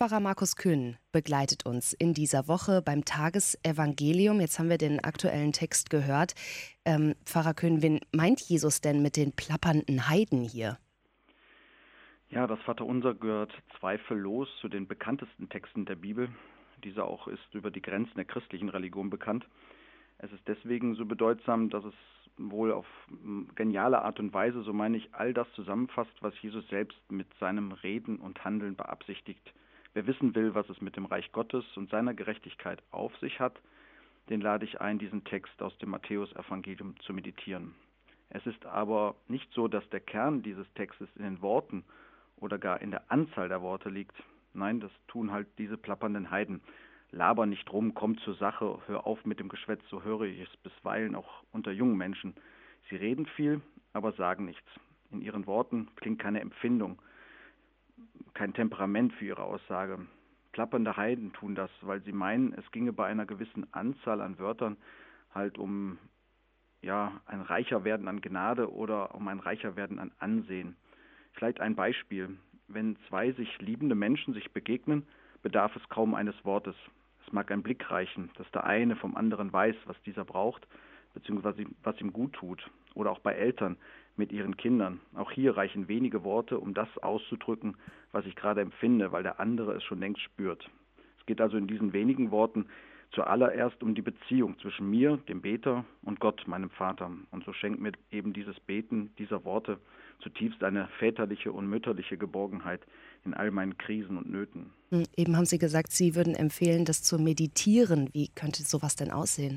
Pfarrer Markus Köhn begleitet uns in dieser Woche beim Tagesevangelium. Jetzt haben wir den aktuellen Text gehört. Pfarrer Köhn, wen meint Jesus denn mit den plappernden Heiden hier? Ja, das Vaterunser gehört zweifellos zu den bekanntesten Texten der Bibel. Dieser auch ist über die Grenzen der christlichen Religion bekannt. Es ist deswegen so bedeutsam, dass es wohl auf geniale Art und Weise, so meine ich, all das zusammenfasst, was Jesus selbst mit seinem Reden und Handeln beabsichtigt. Wer wissen will, was es mit dem Reich Gottes und seiner Gerechtigkeit auf sich hat, den lade ich ein, diesen Text aus dem Matthäusevangelium zu meditieren. Es ist aber nicht so, dass der Kern dieses Textes in den Worten oder gar in der Anzahl der Worte liegt. Nein, das tun halt diese plappernden Heiden. Laber nicht rum, komm zur Sache, hör auf mit dem Geschwätz, so höre ich es bisweilen auch unter jungen Menschen. Sie reden viel, aber sagen nichts. In ihren Worten klingt keine Empfindung, kein Temperament für ihre Aussage. Plappernde Heiden tun das, weil sie meinen, es ginge bei einer gewissen Anzahl an Wörtern halt um ein reicher Werden an Gnade oder um ein reicher Werden an Ansehen. Vielleicht ein Beispiel. Wenn zwei sich liebende Menschen sich begegnen, bedarf es kaum eines Wortes. Es mag ein Blick reichen, dass der eine vom anderen weiß, was dieser braucht, beziehungsweise was ihm gut tut. Oder auch bei Eltern mit ihren Kindern. Auch hier reichen wenige Worte, um das auszudrücken, was ich gerade empfinde, weil der andere es schon längst spürt. Es geht also in diesen wenigen Worten zuallererst um die Beziehung zwischen mir, dem Beter, und Gott, meinem Vater. Und so schenkt mir eben dieses Beten dieser Worte zutiefst eine väterliche und mütterliche Geborgenheit in all meinen Krisen und Nöten. Eben haben Sie gesagt, Sie würden empfehlen, das zu meditieren. Wie könnte sowas denn aussehen?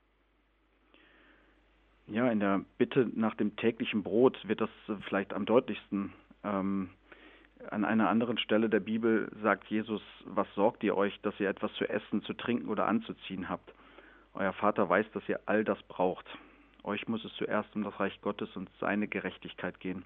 Ja, in der Bitte nach dem täglichen Brot wird das vielleicht am deutlichsten. An einer anderen Stelle der Bibel sagt Jesus, was sorgt ihr euch, dass ihr etwas zu essen, zu trinken oder anzuziehen habt? Euer Vater weiß, dass ihr all das braucht. Euch muss es zuerst um das Reich Gottes und seine Gerechtigkeit gehen.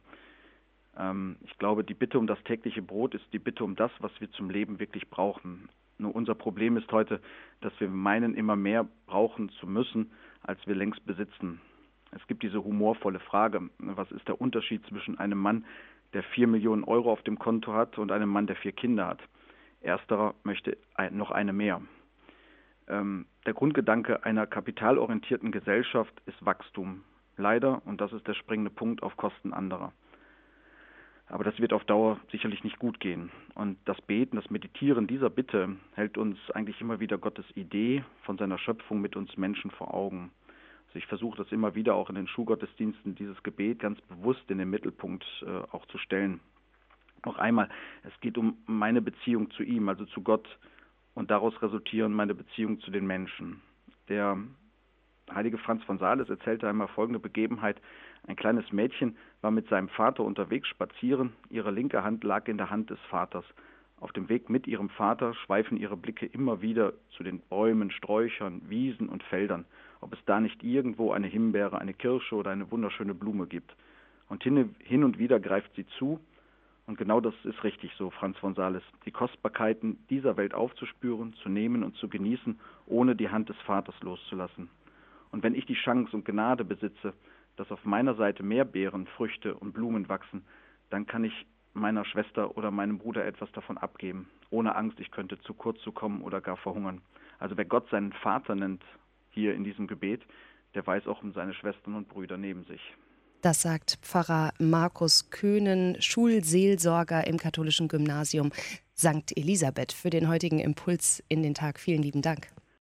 Ich glaube, die Bitte um das tägliche Brot ist die Bitte um das, was wir zum Leben wirklich brauchen. Nur unser Problem ist heute, dass wir meinen, immer mehr brauchen zu müssen, als wir längst besitzen. Es gibt diese humorvolle Frage, was ist der Unterschied zwischen einem Mann, der 4 Millionen Euro auf dem Konto hat, und einem Mann, der 4 Kinder hat? Ersterer möchte noch eine mehr. Der Grundgedanke einer kapitalorientierten Gesellschaft ist Wachstum. Leider, und das ist der springende Punkt, auf Kosten anderer. Aber das wird auf Dauer sicherlich nicht gut gehen. Und das Beten, das Meditieren dieser Bitte hält uns eigentlich immer wieder Gottes Idee von seiner Schöpfung mit uns Menschen vor Augen. Also ich versuche das immer wieder auch in den Schulgottesdiensten, dieses Gebet ganz bewusst in den Mittelpunkt auch zu stellen. Noch einmal, es geht um meine Beziehung zu ihm, also zu Gott, und daraus resultieren meine Beziehung zu den Menschen. Der heilige Franz von Sales erzählte einmal folgende Begebenheit. Ein kleines Mädchen war mit seinem Vater unterwegs spazieren. Ihre linke Hand lag in der Hand des Vaters. Auf dem Weg mit ihrem Vater schweifen ihre Blicke immer wieder zu den Bäumen, Sträuchern, Wiesen und Feldern, ob es da nicht irgendwo eine Himbeere, eine Kirsche oder eine wunderschöne Blume gibt. Und hin und wieder greift sie zu. Und genau das ist richtig so, Franz von Sales, die Kostbarkeiten dieser Welt aufzuspüren, zu nehmen und zu genießen, ohne die Hand des Vaters loszulassen. Und wenn ich die Chance und Gnade besitze, dass auf meiner Seite mehr Beeren, Früchte und Blumen wachsen, dann kann ich meiner Schwester oder meinem Bruder etwas davon abgeben, ohne Angst, ich könnte zu kurz zu kommen oder gar verhungern. Also wer Gott seinen Vater nennt, hier in diesem Gebet, der weiß auch um seine Schwestern und Brüder neben sich. Das sagt Pfarrer Markus Köhnen, Schulseelsorger im katholischen Gymnasium St. Elisabeth, für den heutigen Impuls in den Tag. Vielen lieben Dank.